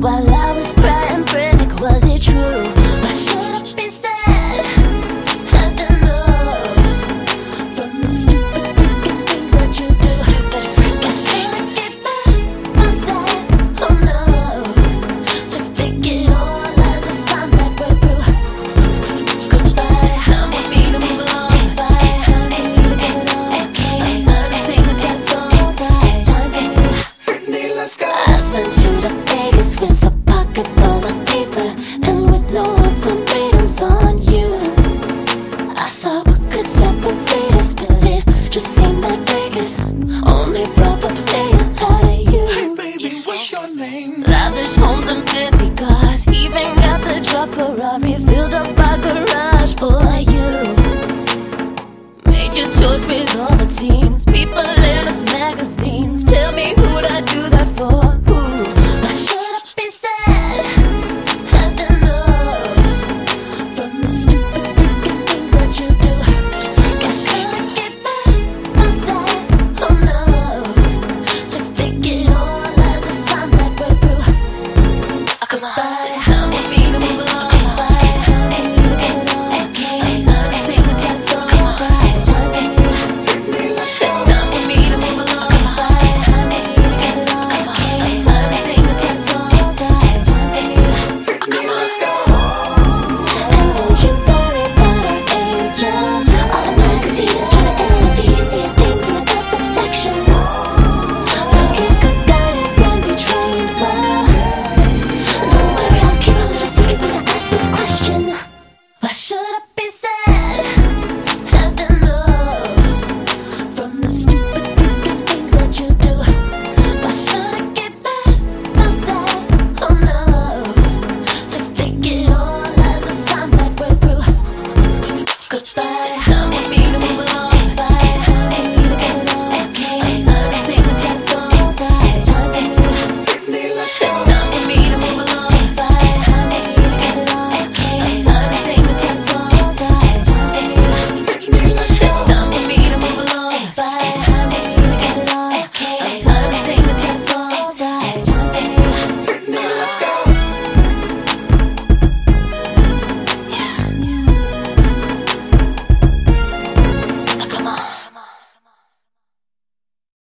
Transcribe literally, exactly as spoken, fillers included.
while I was crying, panic, was it true? Why should have been sad? Heaven knows from the stupid freaking things that you do. Stupid freaking things. Get mad or sad? Who knows? Just take it all as a sign that we're through. Goodbye. Time for me to move along. Goodbye. It's time for me to get it on. I'm tired of singing sad songs. It's time for me. Britney, let's go. I sent you to Vegas with a pocket full of paper and with no ultimatums on you. I thought we could separate us, but it just seemed that Vegas only brought the player out of you. Hey baby, what's your name? Lavish homes and fancy cars, even got the truck Ferrari filled up our garage for you. Made your choice with all the teams, people in us magazines. Tell me who'd I do that for?